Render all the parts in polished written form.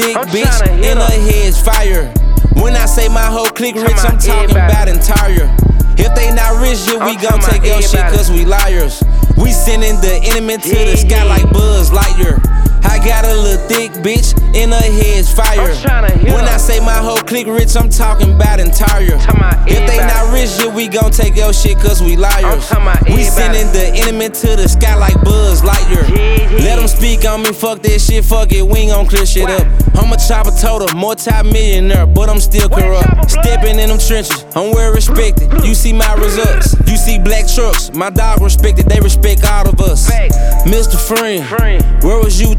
thick bitch, and her head's fire. When I say my whole clique rich, I'm talking about entire. If they not rich, yeah, we gon' take your shit cause we liars. We sending the enemy to the sky like Buzz Lightyear. I got a little thick bitch, and her head's fire. When I say my whole clique rich, I'm talking about entire. If they not rich, yeah, we gon' take your shit cause we liars. We sending the enemy to the sky like Buzz Lightyear. Let them speak on me, fuck that shit, fuck it, we ain't gon' clear shit up. I'm a chopper total, multi-millionaire, but I'm still corrupt. Stepping in them trenches, I'm well respected. You see my results, you see black trucks. My dog respected, they respect all of us. Mr. Friend, where was you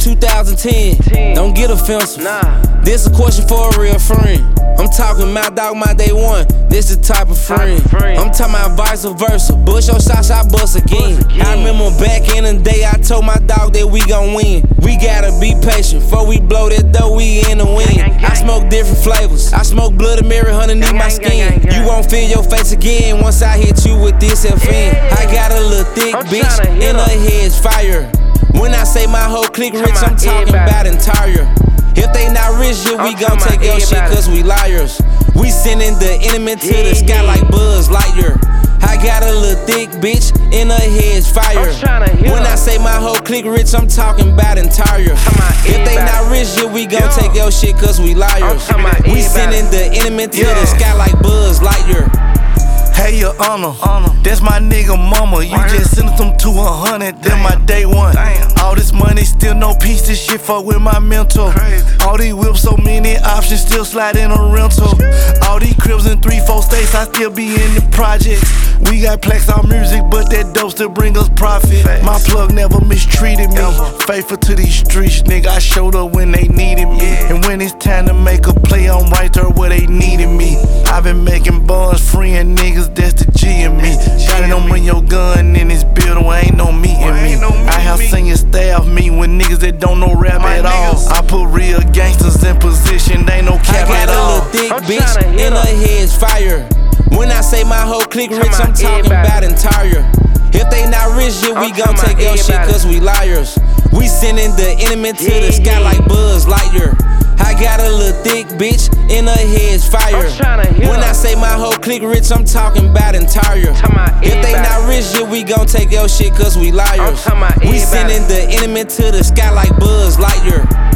2010? Don't get offensive. This a question for a real friend. I'm talking my dog, my day one. This the type of friend. I'm talking about vice versa. Bust your shots, I bust again. I remember back in the day, I told my dog that we gon' win. We gotta be patient, before we blow that dough, we in the wind. I smoke different flavors. I smoke blood and Mary underneath my skin. You won't feel your face again once I hit you with this FN. I got a little thick bitch, and her head's fire. When I say my whole clique rich, I'm talking about entire. If they not rich, yeah, we gon' take your shit cause we liars. We sending the enemy to the sky like Buzz Lightyear. I got a little thick bitch, and her head's fire. When I say my whole clique rich, I'm talking about entire. If they not rich, yeah, we gon' take your shit cause we liars. We sending the enemy to the sky like Buzz Lightyear. Hey, your honor, that's my nigga mama. You just sent them to 100, then my day one. All this money, still no peace, this shit fuck with my mental. All these whips, so many options, still slide in a rental. All these cribs in 3-4 states, I still be in the projects. We got plaques on music, but that dope still bring us profit. My plug never mistreated me, faithful to these streets, nigga. I showed up when they needed me, and when it's time to make a play, I'm right there where they needed me. I've been making buns, freeing niggas, that's the G in me. Gotta know when your gun in this building, ain't no meeting me. I have seen your staff meet with niggas that don't know rap at all. I put real gangsters in position, they ain't no cap at all. I got a little thick bitch, and her head's fire. When I say my whole clique rich, I'm talking about entire. If they not rich, yeah, we gon' take your shit cause we liars. We sending the enemy to the sky like Buzz Lightyear. I got a little thick bitch, and her head's fire. When I say my whole clique rich, I'm talking about entire. If they not rich, yeah, we gon' take your shit cause we liars. We sending the enemy to the sky like Buzz Lightyear.